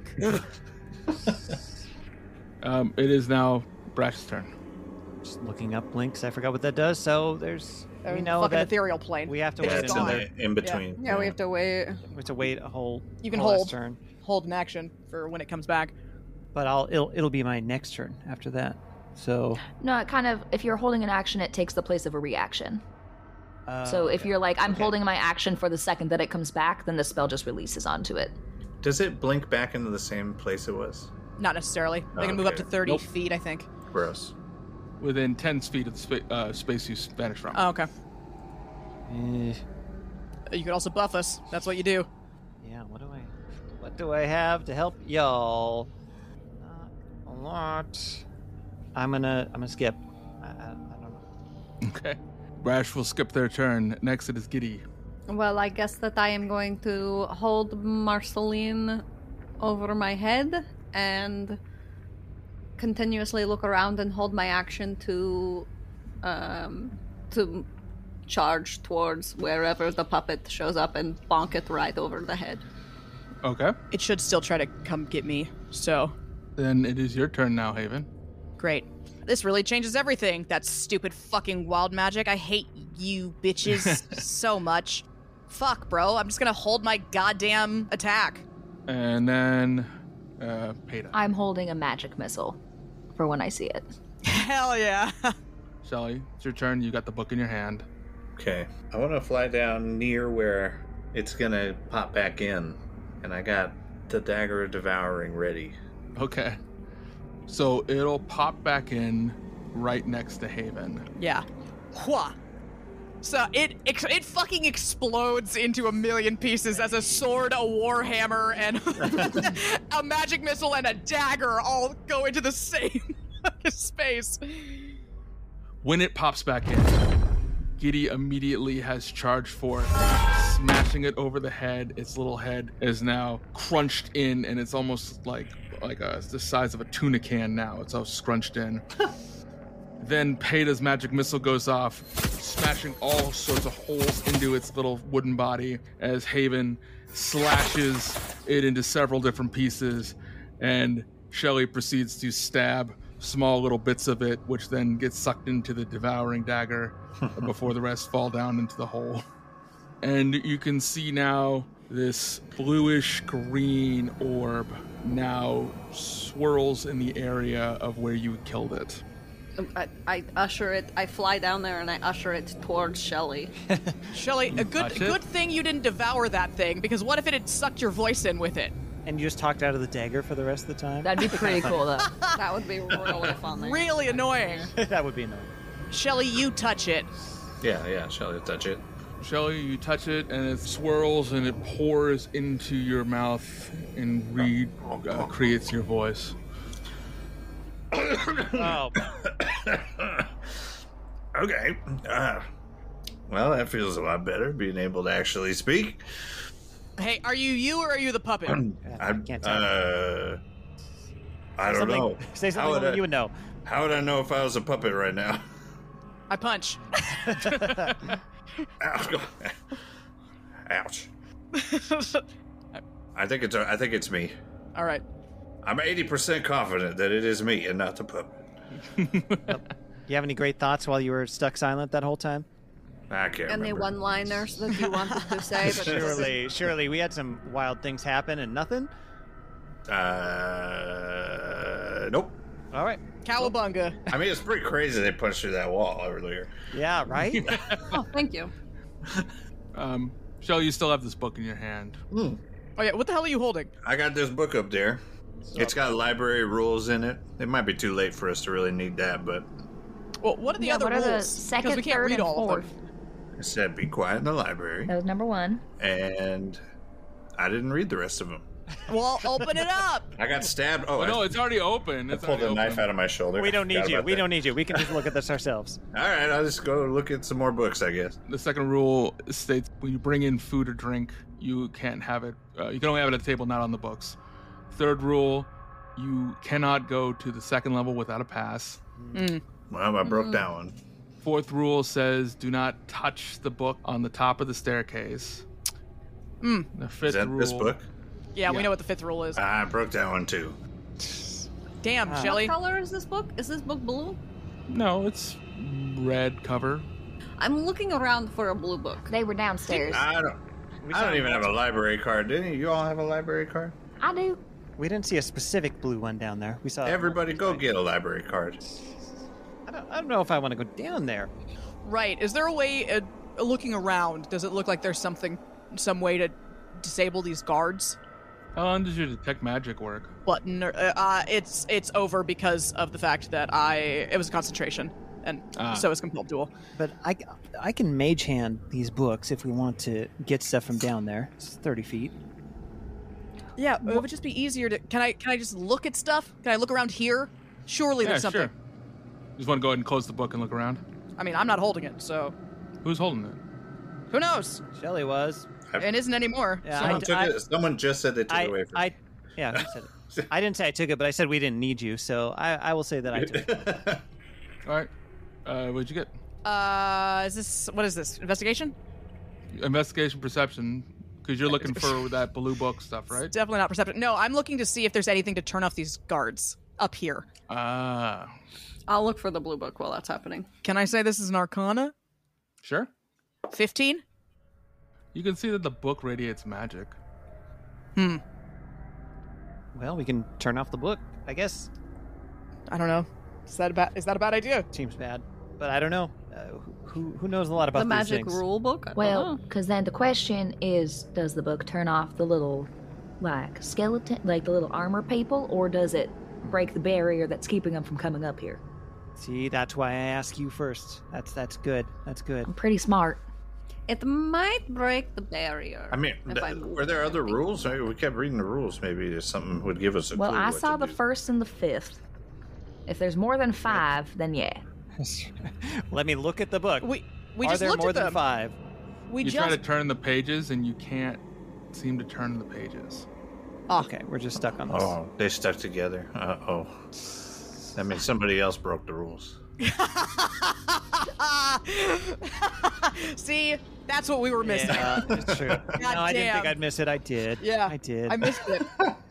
Um, it is now Brash's turn. Just looking up links. I forgot what that does. So there's we know fucking that ethereal plane. we have to It's Yeah, wait it's gone. in, another. the, in between. Yeah, we have to wait. We have to wait a whole. You can whole last hold. turn. Hold an action for when it comes back. But I'll it'll it'll be my next turn after that. So No, it kind of, if you're holding an action, it takes the place of a reaction. Uh, So if okay. you're like, I'm Okay. holding my action for the second that it comes back, then the spell just releases onto it. Does it blink back into the same place it was? Not necessarily. They can move up Okay. to thirty Nope. feet, I think. Gross. Within ten feet of the spa- uh, space you vanished from. Oh, okay. Eh, You could also buff us. That's what you do. yeah. What do I? What do I have to help y'all? Not a lot. I'm gonna. I'm gonna skip. I, I, I don't know. Okay. Brash will skip their turn. Next it is Giddy. Well, I guess that I am going to hold Marceline over my head and continuously look around and hold my action to um to charge towards wherever the puppet shows up and bonk it right over the head. Okay. It should still try to come get me. So, Then it is your turn now, Haven. great. This really changes everything. That stupid fucking wild magic. I hate you bitches so much. Fuck, bro. I'm just gonna hold my goddamn attack. And then uh Peta. I'm holding a magic missile for when I see it. Hell yeah. Shelly, it's your turn. You got the book in your hand. Okay. I want to fly down near where it's going to pop back in. And I got the Dagger of Devouring ready. Okay. So it'll pop back in right next to Haven. Yeah. Hua. So it ex- it fucking explodes into a million pieces as a sword, a warhammer, and a magic missile and a dagger all go into the same space. When it pops back in, Giddy immediately has charged forth, smashing it over the head. Its little head is now crunched in, and it's almost like like a, it's the size of a tuna can now. It's all scrunched in. Then Peta's magic missile goes off, smashing all sorts of holes into its little wooden body as Haven slashes it into several different pieces, and Shelly proceeds to stab small little bits of it, which then gets sucked into the devouring dagger before the rest fall down into the hole. And you can see now this bluish green orb now swirls in the area of where you killed it. I, I usher it, I fly down there and I usher it towards Shelly. Shelly, a good Touch it? good thing you didn't devour that thing, because what if it had sucked your voice in with it? And you just talked out of the dagger for the rest of the time? That'd be pretty cool, though. That would be really funny. Really annoying. That would be annoying. Shelly, you touch it. Yeah, yeah. Shall I touch it? Shelly, you touch it and it swirls and it pours into your mouth and re uh, creates your voice. Oh, Okay. Uh, well, that feels a lot better, being able to actually speak. Hey, are you you or are you the puppet? I, can't tell. uh, I don't something, know. Say How something would only I- you would know. How would I know if I was a puppet right now? I punch. Ouch. Ouch. I think it's I think it's me. All right. I'm eighty percent confident that it is me and not the puppet. You have any great thoughts while you were stuck silent that whole time? I can't Any remember. one-liners that you wanted to say? But Surely, surely we had some wild things happen and nothing. Uh, nope. All right. Cowabunga. I mean, it's pretty crazy they punched through that wall earlier. Yeah, right? Oh, thank you. Um, Shelly, you still have this book in your hand. Oh yeah, what the hell are you holding? I got this book up there. It's got library rules in it. It might be too late for us to really need that, but Well, what are the Yeah, other what are the rules? second, Because we can't third, read and all fourth? of them. I said be quiet in the library, That was number one. and I didn't read the rest of them. Well, open it up. I got stabbed. Oh, Oh, no, I, it's already open. I It's pulled a already knife open. out of my shoulder. We don't need Forgot you. about We that. don't need you. We can just look at this ourselves. All right, I'll just go look at some more books, I guess. The second rule states when you bring in food or drink, you can't have it. Uh, you can only have it at the table, not on the books. Third rule, you cannot go to the second level without a pass. Well, I broke that one. Fourth rule says do not touch the book on the top of the staircase. Mm. The fifth Is that rule. this book? Yeah, we Yeah. know what the fifth rule is. I broke that one too. Damn, Ah. Shelly. What color is this book? Is this book blue? No, it's red cover. I'm looking around for a blue book. They were downstairs. I don't. We I saw don't even have a library card. Didn't you? You all have a library card? I do. We didn't see a specific blue one down there. We saw Everybody, go get a library card. I don't, I don't know if I want to go down there. Right. Is there a way? Uh, looking around, does it look like there's something, some way to disable these guards? How long does your detect magic work? Button, or, uh, it's it's over because of the fact that I it was concentration, and Ah. so is compelled duel. But I, I can mage hand these books if we want to get stuff from down there. It's thirty feet. Yeah, it would just be easier to. Can I can I just look at stuff? Can I look around here? Surely Yeah, there's something. sure. Just want to go ahead and close the book and look around. I mean, I'm not holding it, so Who's holding it? who knows? Shelley was. It isn't anymore. Yeah, so- I- Someone, took it, someone just said they took I, it away from I, yeah, who said it? I didn't say I took it, but I said we didn't need you, so I, I will say that I took it. All right. Uh, what'd you get? Uh, is this what is this? Investigation? Investigation, perception, because you're looking for that blue book stuff, right? Definitely not perception. No, I'm looking to see if there's anything to turn off these guards up here. Ah, I'll look for the blue book while that's happening. Can I say this is an Arcana? sure. Fifteen. You can see that the book radiates magic. Hmm. Well, we can turn off the book, I guess. I don't know. Is that a bad? Is that a bad idea? Seems bad, but I don't know. Uh, who who knows a lot about The these magic things? rule book? I don't Well, know. because then the question is, does the book turn off the little, like, skeleton, like the little armor people, or does it break the barrier that's keeping them from coming up here? See, that's why I ask you first. That's that's good. That's good. I'm pretty smart. It might break the barrier. I mean, if th- I move were there it, I other think. rules? I mean, we kept reading the rules. Maybe something would give us a Well, clue I what saw to the do. first and the fifth. If there's more than five, then yeah. Let me look at the book. We we Are just there looked more at than them. five? We you just try to turn the pages and you can't seem to turn the pages. Okay, we're just stuck on this. Oh, they stuck together. Uh oh. That means somebody else broke the rules. See, that's what we were missing. Yeah, it's true. no, I didn't think damn. I'd miss it. I did. Yeah, I did. I missed it.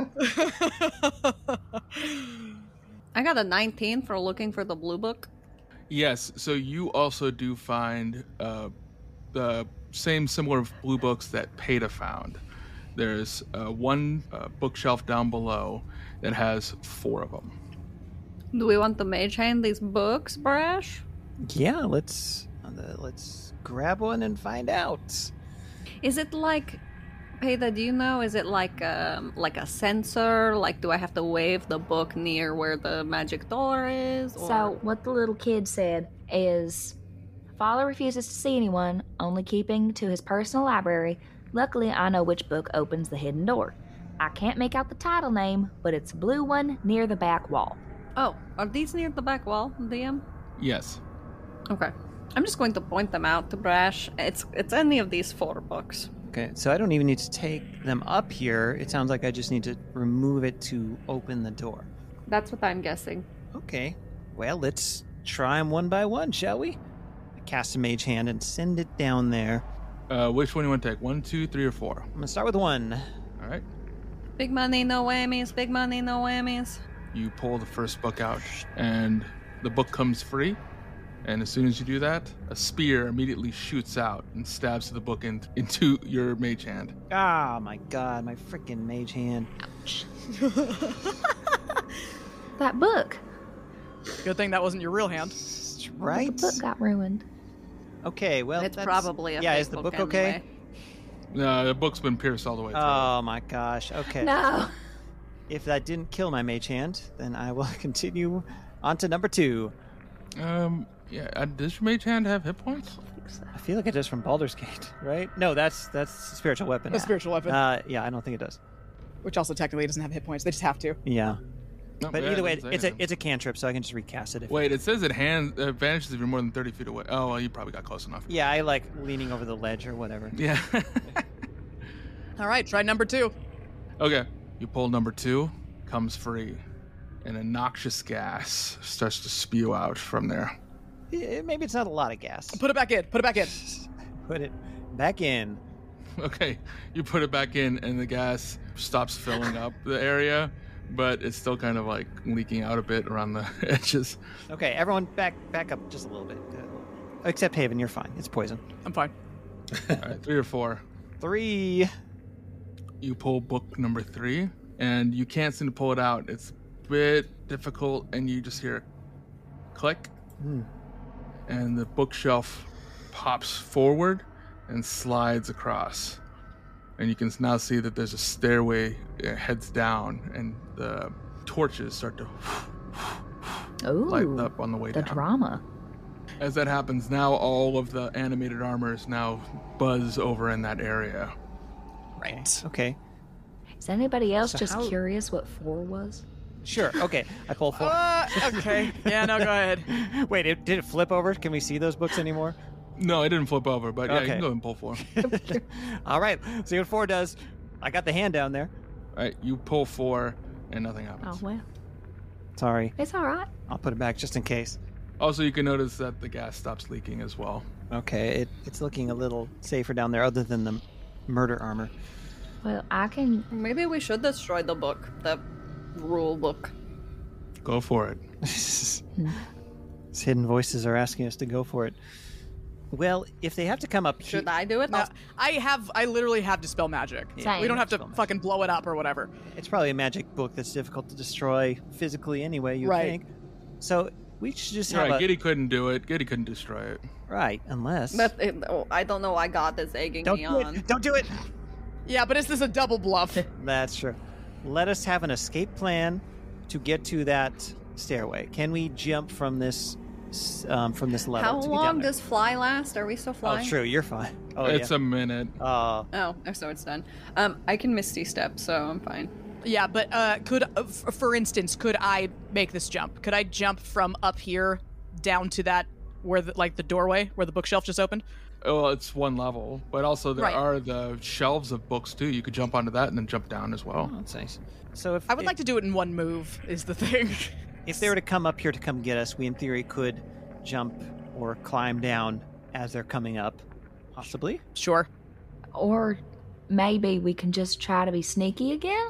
I got a nineteen for looking for the blue book. Yes, so you also do find uh, the same similar blue books that Peta found. There's uh, one uh, bookshelf down below that has four of them. Do we want the mage hand these books, Brash? Yeah, let's uh, let's grab one and find out. Is it like, Peta, do you know, is it like um, like a sensor? Like, do I have to wave the book near where the magic door is? Or... So, what the little kid said is Father refuses to see anyone, only keeping to his personal library. Luckily, I know which book opens the hidden door. I can't make out the title name, but it's a blue one near the back wall. Oh, are these near the back wall, D M? Yes. Okay. I'm just going to point them out to Brash. It's it's any of these four books. Okay, so I don't even need to take them up here. It sounds like I just need to remove it to open the door. That's what I'm guessing. Okay, well, let's try them one by one, shall we? I cast a mage hand and send it down there. Uh, which one do you want to take? One, two, three, or four? I'm gonna start with one. All right. Big money, no whammies. Big money, no whammies. You pull the first book out, and the book comes free. And as soon as you do that, a spear immediately shoots out and stabs the book in, into your mage hand. Ah, my god, my freaking mage hand. That book. Good thing that wasn't your real hand. Right? The book got ruined. Okay, well, It's that's- probably a yeah. fake Is the book, book okay? anyway. No, the book's been pierced all the way through. Oh my gosh. Okay. No. If that didn't kill my mage hand, then I will continue on to number two. Um, yeah. Uh, does your mage hand have hit points? I feel like it does from Baldur's Gate, right? No, that's that's a spiritual weapon. A spiritual weapon, Uh, yeah, I don't think it does. which also technically doesn't have hit points. They just have to. Yeah, No, but yeah, either it way, doesn't say it's a anything. it's a cantrip, so I can just recast it. If Wait, it says it hand uh, vanishes if you're more than thirty feet away. Oh, well, you probably got close enough. Yeah, I like leaning over the ledge or whatever. Yeah. All right, try number two. Okay. You pull number two, comes free, and a noxious gas starts to spew out from there. Eh, Maybe it's not a lot of gas. Put it back in. Put it back in. Put it back in. Okay, you put it back in, and the gas stops filling up the area, but it's still kind of like leaking out a bit around the edges. Okay, everyone, back back up just a little bit. Uh, Except Haven, you're fine. It's poison. I'm fine. All right, three or four. Three. You pull book number three, and you can't seem to pull it out. It's a bit difficult, and you just hear a click, Hmm. and the bookshelf pops forward and slides across. And you can now see that there's a stairway that heads down, and the torches start to Ooh, light up on the way the down. drama. As that happens, now all of the animated armors now buzz over in that area. Right. Okay. Is anybody else So just how- curious what four was? Sure. Okay. I pull four. Uh, okay. Yeah, no, go ahead. Wait, it, did it flip over? Can we see those books anymore? No, it didn't flip over, but yeah, you Okay. can go and pull four. All right. See what four does. I got the hand down there. All right, you pull four, and nothing Oh, happens. well. Sorry. It's all right. I'll put it back just in case. Also, you can notice that the gas stops leaking as well. Okay. It, it's looking a little safer down there, other than the murder armor. Well, I can... Maybe we should destroy the book, the rule book. Go for it. These hidden voices are asking us to go for it. Well, if they have to come up here, Should I do it? No, I have. I literally have dispel magic. Same. We don't have to Dispel magic. fucking blow it up or whatever. it's probably a magic book that's difficult to destroy physically anyway, you Right. think. So we should just All have right, a... Giddy couldn't do it. Giddy couldn't destroy it. Right, unless... But it, oh, I don't know why God is egging Don't me do on. it! Don't do it! Yeah, but is this a double bluff? That's true. Let us have an escape plan to get to that stairway. Can we jump from this s- um, from this level? How to get down long there? does fly last? Are we still Oh, flying? true. You're fine. Oh, it's yeah. a minute. Uh, Oh, so it's done. Um, I can Misty Step, so I'm fine. Yeah, but uh, could, uh, f- for instance, could I make this jump? Could I jump from up here down to that where, the, like, the doorway where the bookshelf just opened? Well, it's one level, but also there Right. are the shelves of books too. You could jump onto that and then jump down as well. oh, that's nice. So if I would if, like to do it in one move. Is the thing. if they were to come up here to come get us, we in theory could jump or climb down as they're coming up, possibly. Sure. Or maybe we can just try to be sneaky again?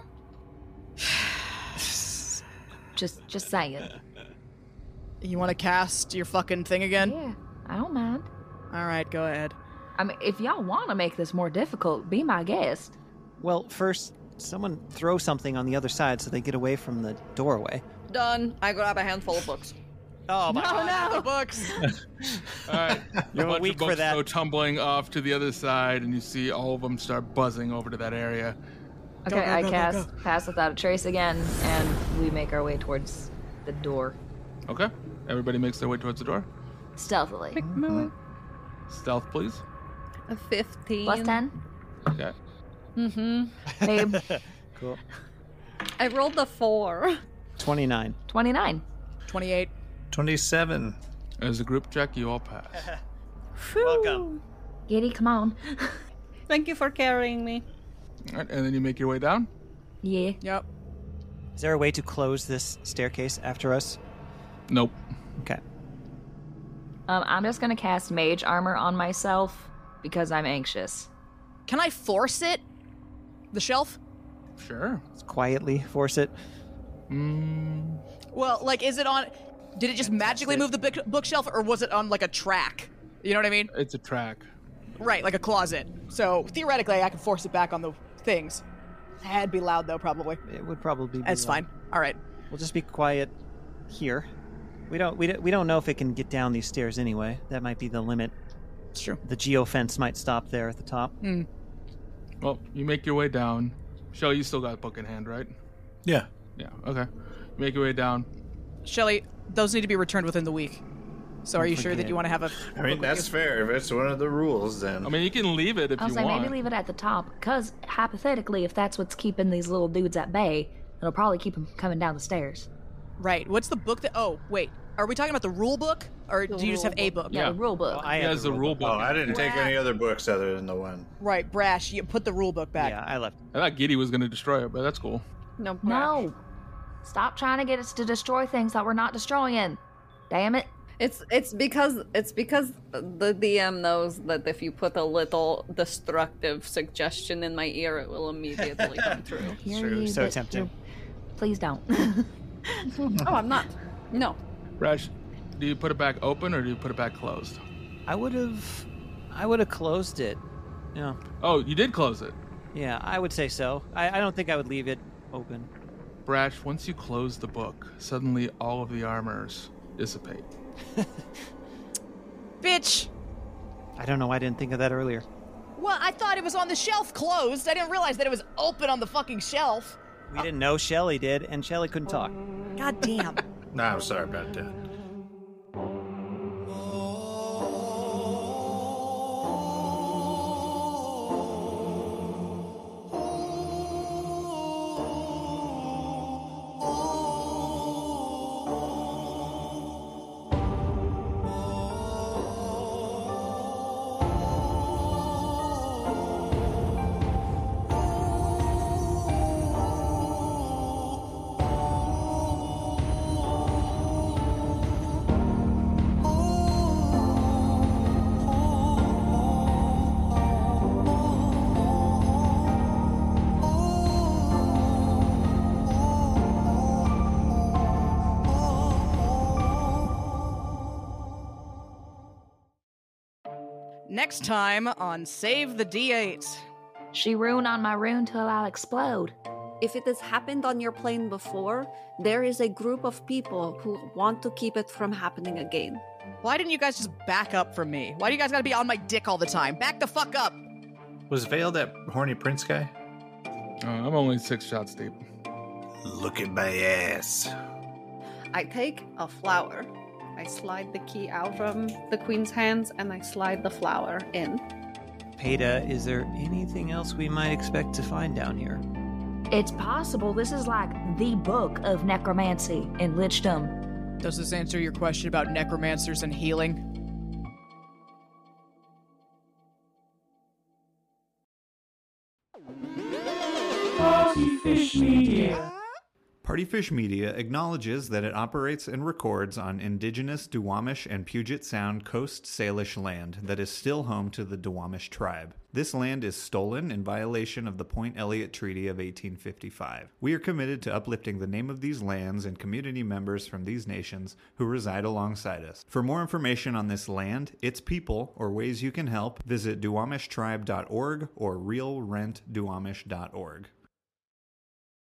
just just saying. You want to cast your fucking thing again? Yeah, I don't mind. All right, go ahead. I mean, if y'all want to make this more difficult, be my guest. Well, first, someone throw something on the other side so they get away from the doorway. Done. I grab a handful of books. Oh my Oh, god! no. The books. All right, You're a bunch weak of for books that. go tumbling off to the other side, and you see all of them start buzzing over to that area. Okay, Go, go, I go, go, cast go. Pass Without a Trace again, and we make our way towards the door Okay, everybody makes their way towards the door. stealthily. Stealth, please. A fifteen. Plus ten. Okay. Mm-hmm. Babe, Cool. I rolled a four. Twenty-nine. twenty-nine. twenty-eight. twenty-seven. As a group check, you all pass. Welcome. Giddy, come on. Thank you for carrying me. All right, and then you make your way down. Yeah. Yep. Is there a way to close this staircase after us? Nope. Okay. Um, I'm just gonna cast Mage Armor on myself because I'm anxious. Can I force it? The shelf? Sure. Let's quietly force it. Mm, Well, like, is it on? Did it just magically it. move the book- bookshelf, or was it on like a track? You know what I mean? it's a track. Right, like a closet. So theoretically, I can force it back on the things. It'd be loud though, probably. It would probably be. That's loud. fine. All right. We'll just be quiet here. We don't. We don't. We don't know if it can get down these stairs anyway. That might be the limit. It's true. The geofence might stop there at the top. Well, you make your way down. Shelly, you still got a book in hand, right? Yeah. Yeah. Okay. You make your way down. Shelly, those need to be returned within the week. So are you sure that forget. you want to have a? I mean, that's fair. If it's one of the rules, then. I mean, you can leave it if I'll you say want. maybe leave it at the top because hypothetically, if that's what's keeping these little dudes at bay, it'll probably keep them coming down the stairs. Right. What's the book that? Oh, wait. Are we talking about the rule book, or do you just have a book? Yeah, Yeah. the rule book. Well, I He have has the rule book. Oh, I didn't take any other books other than the one. Right, Brash. You put the rule book back. Yeah, I left. I thought Giddy was going to destroy it, but that's cool. No. no, stop trying to get us to destroy things that we're not destroying. Damn it. It's it's because it's because the D M knows that if you put a little destructive suggestion in my ear, it will immediately come true. Hear True, you, so but tempting. you're- Please don't. Oh, I'm not. No. Rash, do you put it back open or do you put it back closed? I would have. I would have closed it. Yeah. Oh, you did close it. Yeah, I would say so. I, I don't think I would leave it open. Brash, once you close the book, suddenly all of the armors dissipate. Bitch. I don't know why I didn't think of that earlier. Well, I thought it was on the shelf closed. I didn't realize that it was open on the fucking shelf. We didn't know Shelly did, and Shelly couldn't talk. God damn. Nah, I'm sorry about that. Next time on Save the D eight. She rune on my rune till I'll explode. If it has happened on your plane before, there is a group of people who want to keep it from happening again. Why didn't you guys just back up from me? Why do you guys gotta be on my dick all the time? Back the fuck up! Was Vale that horny prince guy? Uh, I'm only six shots deep. Look at my ass. I take a flower. I slide the key out from the queen's hands, and I slide the flower in. Peeta, is there anything else we might expect to find down here? It's possible this is like the book of necromancy and lichdom. Does this answer your question about necromancers and healing? Partyfish Media. Partyfish Media acknowledges that it operates and records on indigenous Duwamish and Puget Sound Coast Salish land that is still home to the Duwamish tribe. This land is stolen in violation of the Point Elliott Treaty of eighteen fifty-five. We are committed to uplifting the name of these lands and community members from these nations who reside alongside us. For more information on this land, its people, or ways you can help, visit duwamish tribe dot org or real rent duwamish dot org.